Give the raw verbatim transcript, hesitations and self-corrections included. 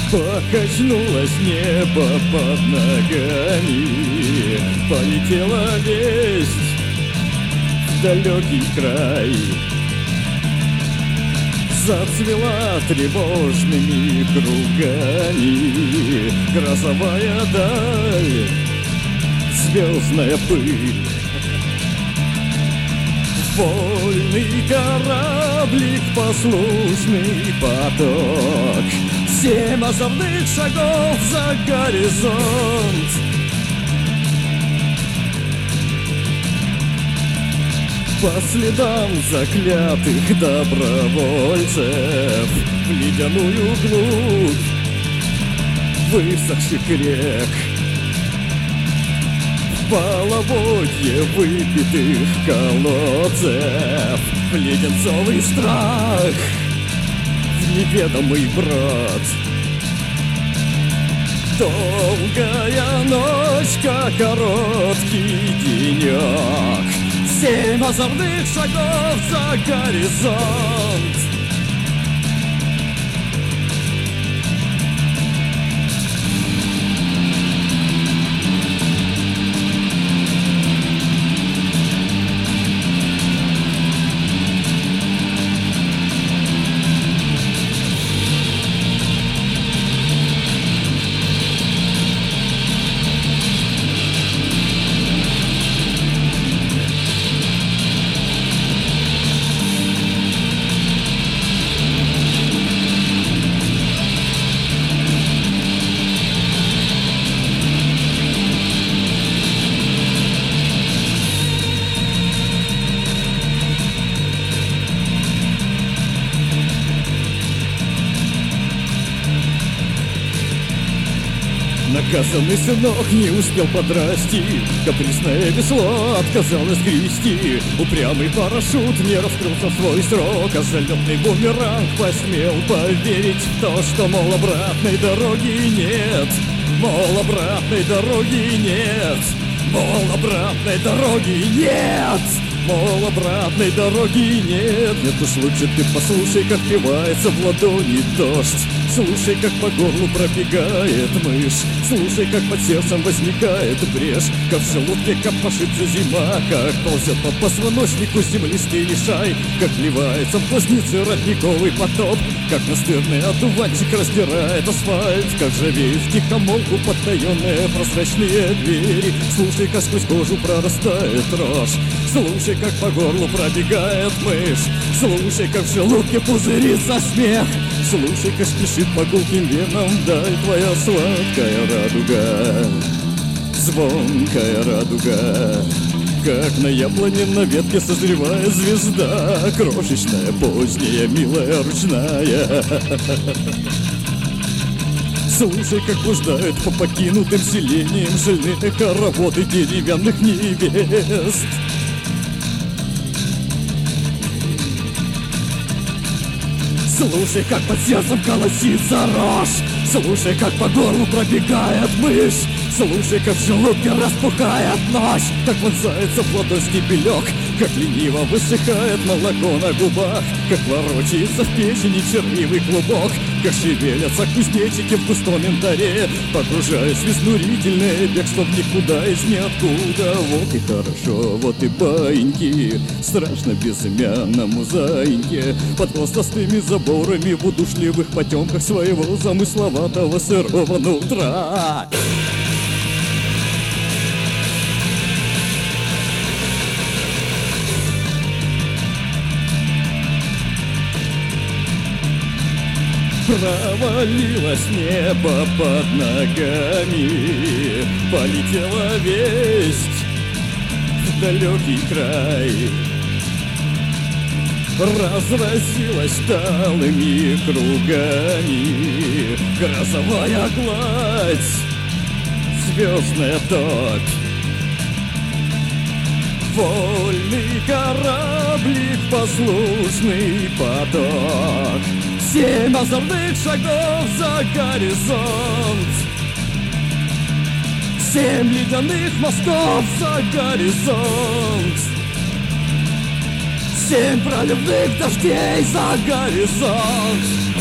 Покачнулось небо под ногами, полетела весть в далекий край. Зацвела тревожными кругами грозовая даль, звездная пыль. Вольный кораблик, послушный поток, семь озорных шагов за горизонт. По следам заклятых добровольцев в ледяную глубь высохших рек, в половодье выпитых колодцев, в леденцовый страх, в неведомый брод. Долгая ночка, короткий денек, семь озорных шагов за горизонт. Наказанный сынок не успел подрасти, капризное весло отказалось грести. Упрямый парашют не раскрылся в свой срок, а залетный бумеранг посмел поверить в то, что, мол, обратной дороги нет. Мол, обратной дороги нет. Мол, обратной дороги нет. Мол, обратной дороги нет. Нет уж, лучше ты послушай, как пивается в ладони дождь. Слушай, как по горлу пробегает мышь. Слушай, как под сердцем возникает брешь. Как в желудке копошится зима, как ползет по позвоночнику землистый лишай, как вливается в глазницы родниковый потоп, как настырный одуванчик раздирает асфальт, как ржавеют втихомолку подтаенные прозрачные двери. Слушай, как сквозь кожу прорастает рожь. Слушай, как по горлу пробегает мышь. Слушай, как в желудке пузырится смех. Слушай, как спешит по гулким венам вдаль твоя сладкая радуга, звонкая радуга. Как на яблоне на ветке созревает звезда, крошечная, поздняя, милая, ручная. Слушай, как блуждают по покинутым селениям жильные хороводы деревянных невест. Слушай, как под сердцем колосится рожь. Слушай, как по горлу пробегает мышь. Слушай, как в желудке распухает ночь, как вонзается в ладонь стебелек, как лениво высыхает молоко на губах, как ворочается в печени червивый клубок, как шевелятся кузнечики в густом янтаре, погружаясь в изнурительное бегство в никуда из ниоткуда. Вот и хорошо, вот и баиньки, страшно безымянному заиньке, под хвостастыми заборами в удушливых потемках своего замысловатого сырого нутра. Провалилось небо под ногами, полетела весть в далекий край. Разразилась талыми кругами грозовая гладь, звездная топь. Вольный кораблик, послушный поток, семь озорных шагов за горизонт, семь ледяных мостов за горизонт, семь проливных дождей за горизонт.